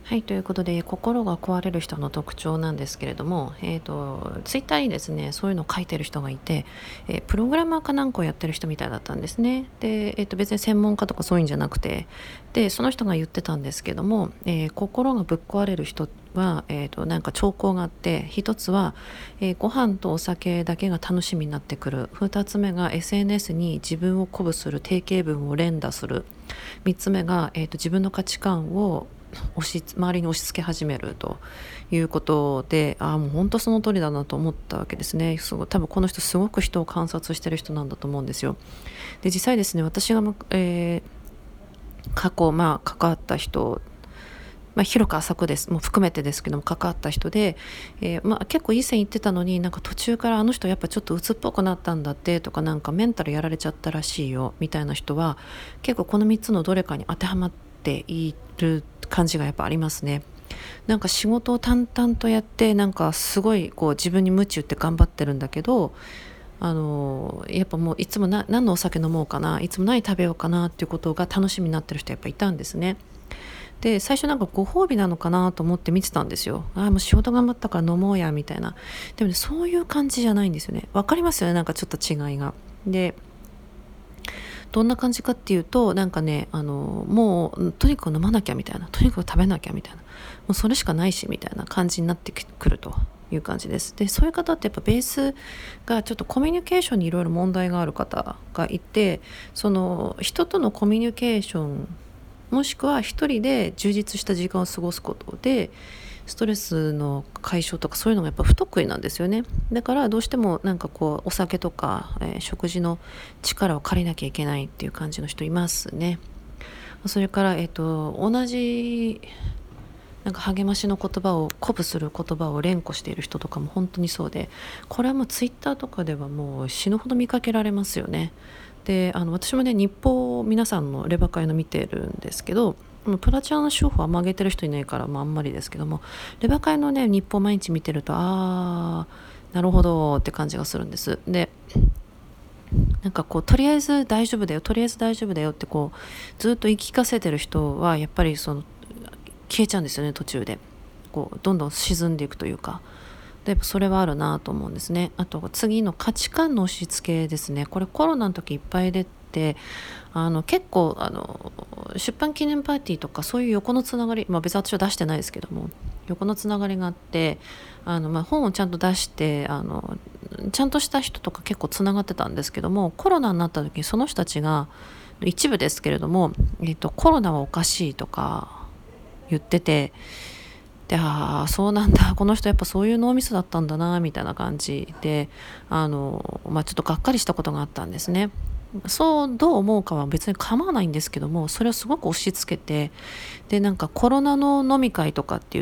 はい、ということで、心が壊れる人の特徴なんですけれども、ツイッターにですね、そういうのを書いてる人がいて、プログラマーかなんかをやってる人みたいだったんですね。で、別に専門家とかそういうんじゃなくて、で、その人が言ってたんですけども、心がぶっ壊れる人は、なんか兆候があって、一つは、ご飯とお酒だけが楽しみになってくる。二つ目が SNS に自分を鼓舞する定型文を連打する。三つ目が、自分の価値観を周りに押し付け始めるということで、もう本当その通りだなと思ったわけですね。多分この人すごく人を観察してる人なんだと思うんですよ。で、実際ですね、私が過去関わった人、広く浅くですもう含めてですけども関わった人で、結構いい線いってたのに、なんか途中からあの人やっぱちょっと鬱っぽくなったんだってとか、なんかメンタルやられちゃったらしいよみたいな人は、結構この3つのどれかに当てはまっている感じがやっぱありますね。なんか仕事を淡々とやって、なんかすごいこう自分に鞭打って頑張ってるんだけど、やっぱもういつも何のお酒飲もうかな、いつも何食べようかなっていうことが楽しみになってる人やっぱいたんですね。で、最初なんかご褒美なのかなと思って見てたんですよ。もう仕事頑張ったから飲もうやみたいな。でもね、そういう感じじゃないんですよね。わかりますよね、なんかちょっと違いが。で、どんな感じかっていうと、なんかね、もうとにかく飲まなきゃみたいな、とにかく食べなきゃみたいな、もうそれしかないしみたいな感じになってくるという感じです。で、そういう方ってやっぱベースがちょっとコミュニケーションにいろいろ問題がある方がいて、その人とのコミュニケーション、もしくは一人で充実した時間を過ごすことでストレスの解消とか、そういうのがやっぱ不得意なんですよね。だからどうしてもなんかこうお酒とか、食事の力を借りなきゃいけないっていう感じの人いますね。それから、同じなんか励ましの言葉を鼓舞する言葉を連呼している人とかも本当にそうで、これはもうツイッターとかではもう死ぬほど見かけられますよね。で、私もね、日報を皆さんのレバ会の見てるんですけど、プラチナの手法は曲げてる人いないから、あんまりですけども、レバ会のね日報毎日見てると、なるほどって感じがするんです。で、なんかこうとりあえず大丈夫だよ、とりあえず大丈夫だよってこうずっと言い聞かせてる人はやっぱり消えちゃうんですよね、途中で。こうどんどん沈んでいくというか。で、それはあるなと思うんですね。あと次の価値観の押し付けですね。これコロナの時いっぱい出て、結構出版記念パーティーとかそういう横のつながり、別に私は出してないですけども、横のつながりがあって、本をちゃんと出してちゃんとした人とか結構つながってたんですけども、コロナになった時にその人たちが一部ですけれども、コロナはおかしいとか言ってて、で、そうなんだ、この人やっぱそういう脳みそだったんだなみたいな感じで、ちょっとがっかりしたことがあったんですね。そうどう思うかは別に構わないんですけども、それをすごく押し付けて、で、なんかコロナの飲み会とかって言って、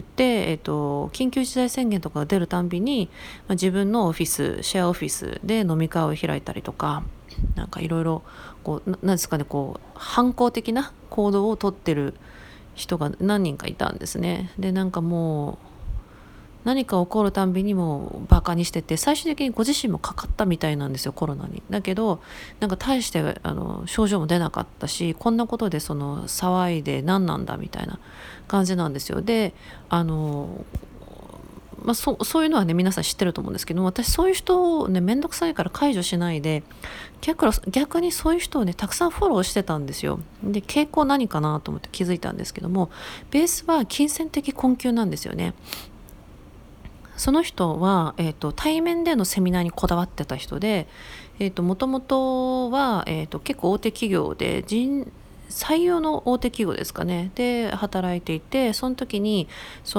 緊急事態宣言とかが出るたんびに、自分のオフィスシェアオフィスで飲み会を開いたりとか、なんかいろいろこうなんですかね、こう反抗的な行動をとってる人が何人かいたんですね。で、なんかもう何か起こるたんびにもバカにしてて、最終的にご自身もかかったみたいなんですよ、コロナに。だけどなんか大して症状も出なかったし、こんなことで騒いで何なんだみたいな感じなんですよ。で、そういうのはね皆さん知ってると思うんですけど、私そういう人をね面倒くさいから解除しないで、逆にそういう人をねたくさんフォローしてたんですよ。で、傾向何かなと思って気づいたんですけども、ベースは金銭的困窮なんですよね。その人は、対面でのセミナーにこだわってた人で、もともとは、結構大手企業で採用の大手企業ですかねで働いていて、その時に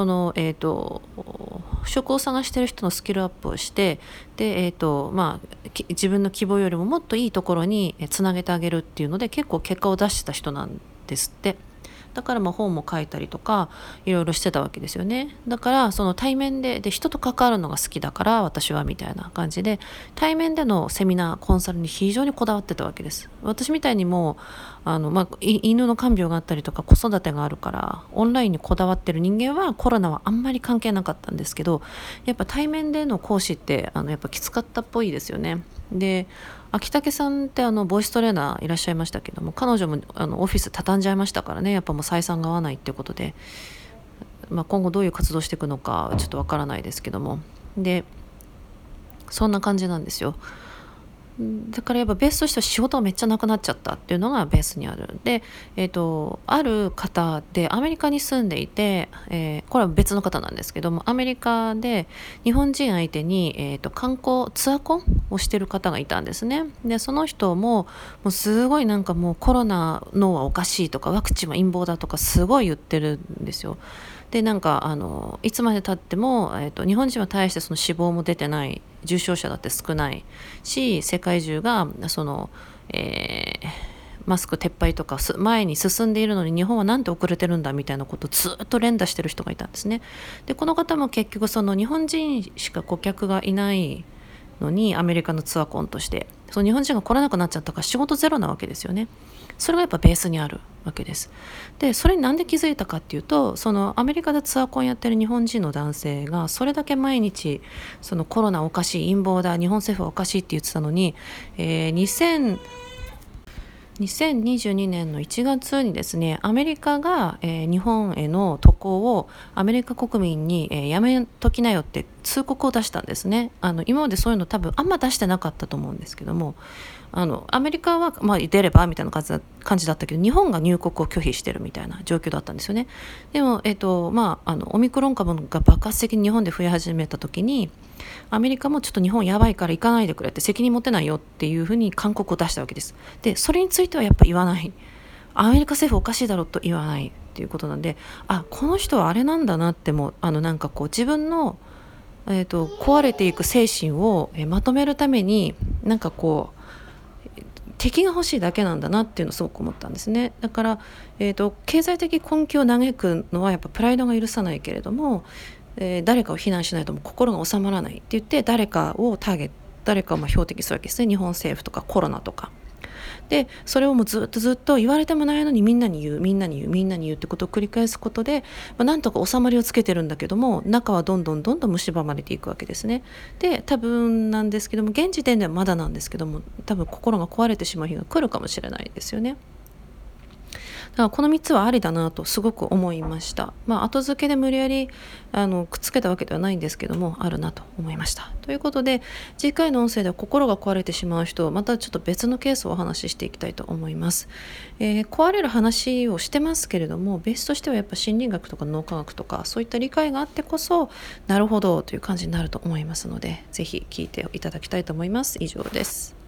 職を探している人のスキルアップをして、で、自分の希望よりももっといいところにつなげてあげるっていうので結構結果を出してた人なんですって。だから本も書いたりとかいろいろしてたわけですよね。だからその対面で人と関わるのが好きだから私はみたいな感じで、対面でのセミナーコンサルに非常にこだわってたわけです。私みたいにも犬の看病があったりとか子育てがあるからオンラインにこだわってる人間はコロナはあんまり関係なかったんですけど、やっぱ対面での講師ってやっぱきつかったっぽいですよね。で、秋武さんってボイストレーナーいらっしゃいましたけども、彼女もオフィス畳んじゃいましたからね。やっぱもう採算が合わないっていうことで、 今後どういう活動していくのかちょっとわからないですけども、でそんな感じなんですよ。だからやっぱベースとしては仕事がめっちゃなくなっちゃったっていうのがベースにある。で、ある方でアメリカに住んでいて、これは別の方なんですけども、アメリカで日本人相手に、観光ツアーコンをしてる方がいたんですね。でその人もうすごいなんかもうコロナのはおかしいとかワクチンは陰謀だとかすごい言ってるんですよ。でなんかいつまでたっても、日本人は大してその死亡も出てない、重症者だって少ないし、世界中がマスク撤廃とか前に進んでいるのに日本はなんて遅れてるんだみたいなことをずっと連打してる人がいたんですね。でこの方も結局その日本人しか顧客がいないのにアメリカのツアーコンとしてその日本人が来れなくなっちゃったから仕事ゼロなわけですよね。それがやっぱベースにあるわけです。でそれになんで気づいたかっていうと、そのアメリカでツアーコンやってる日本人の男性がそれだけ毎日そのコロナおかしい、陰謀だ、日本政府はおかしいって言ってたのに、2022年の1月にですね、アメリカが、日本への渡航をアメリカ国民に、やめときなよって通告を出したんですね。今までそういうの多分あんま出してなかったと思うんですけども、アメリカは、出ればみたいな感じだったけど、日本が入国を拒否してるみたいな状況だったんですよね。でも、オミクロン株が爆発的に日本で増え始めた時にアメリカもちょっと日本やばいから行かないでくれって、責任持てないよっていうふうに勧告を出したわけです。でそれについてはやっぱ言わない、アメリカ政府おかしいだろうと言わないっていうことなんで、この人はあれなんだなって、もなんかこう自分の、壊れていく精神を、まとめるためになんかこう敵が欲しいだけなんだなっていうのをすごく思ったんですね。だから、経済的困窮を嘆くのはやっぱプライドが許さないけれども、誰かを非難しないともう心が収まらないって言って誰かを標的するわけですね。日本政府とかコロナとかで、それをもうずっと言われてもないのにみんなに言うってことを繰り返すことで、なんとか収まりをつけてるんだけども、中はどんどん蝕まれていくわけですね。で多分なんですけども、現時点ではまだなんですけども、多分心が壊れてしまう日が来るかもしれないですよね。だからこの3つはありだなとすごく思いました。後付けで無理やりくっつけたわけではないんですけども、あるなと思いました。ということで、次回の音声では心が壊れてしまう人、またちょっと別のケースをお話ししていきたいと思います。壊れる話をしてますけれども、ベースとしてはやっぱ心理学とか脳科学とかそういった理解があってこそ、なるほどという感じになると思いますので、ぜひ聞いていただきたいと思います。以上です。